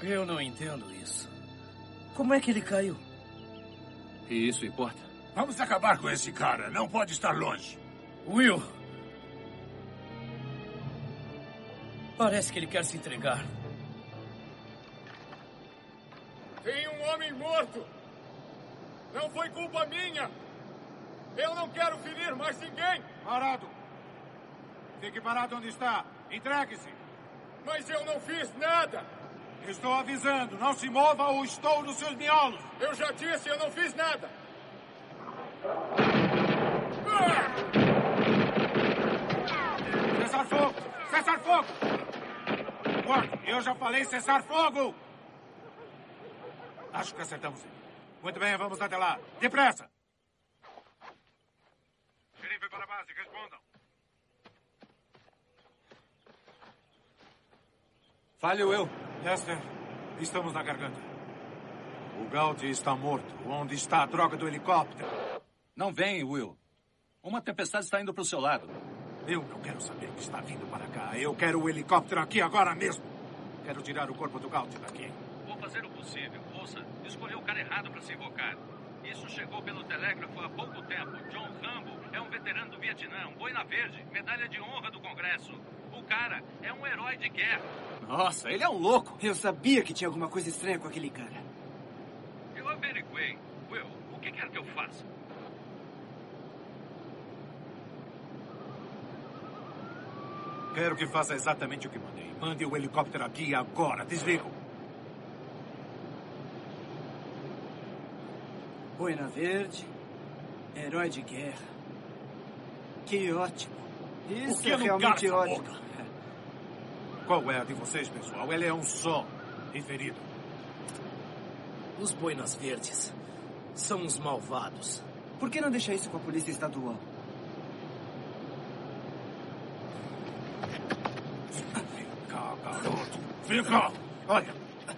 Eu não entendo isso. Como é que ele caiu? E isso importa? Vamos acabar com esse cara. Não pode estar longe. Will! Parece que ele quer se entregar. Tem um homem morto! Não foi culpa minha! Eu não quero ferir mais ninguém! Parado! Fique parado onde está. Entregue-se! Mas eu não fiz nada! Estou avisando, não se mova ou estou nos seus miolos! Eu já disse, eu não fiz nada! Cessar fogo! Cessar fogo! Guarda, eu já falei cessar fogo! Acho que acertamos ele. Muito bem, vamos até lá. Depressa! Xerife para a base, respondam. Fale, Will. Lester, estamos na garganta. O Gaudi está morto. Onde está a droga do helicóptero? Não vem, Will. Uma tempestade está indo para o seu lado. Eu não quero saber o que está vindo para cá. Eu quero o helicóptero aqui agora mesmo. Quero tirar o corpo do Gaudi daqui. Vou fazer o possível. Ouça, escolheu o cara errado para se invocar. Isso chegou pelo telégrafo há pouco tempo. John Rambo é um veterano do Vietnã, um boina verde, medalha de honra do Congresso. O cara é um herói de guerra. Nossa, ele é um louco. Eu sabia que tinha alguma coisa estranha com aquele cara. Eu averiguei. Will, o que quer que eu faça? Quero que faça exatamente o que mandei. Mande o helicóptero aqui agora. Desligo. Boina verde, herói de guerra. Que ótimo. Isso é realmente ótimo. Qual é a de vocês, pessoal? Ele é um só. E ferido. Os boinas verdes são os malvados. Por que não deixar isso com a polícia estadual? Vem cá, garoto. Vem cá. Olha.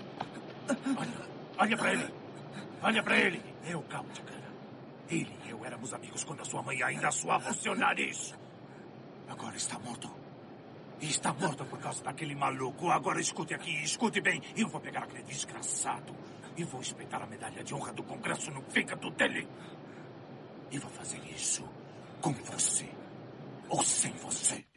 Olha pra ele. Olha pra ele. É o Gaudi, cara. Ele e eu éramos amigos quando a sua mãe ainda suava o seu nariz. Agora está morto. E está morto por causa daquele maluco. Agora escute aqui, escute bem. Eu vou pegar aquele desgraçado e vou espetar a medalha de honra do Congresso no fígado dele. E vou fazer isso com você ou sem você.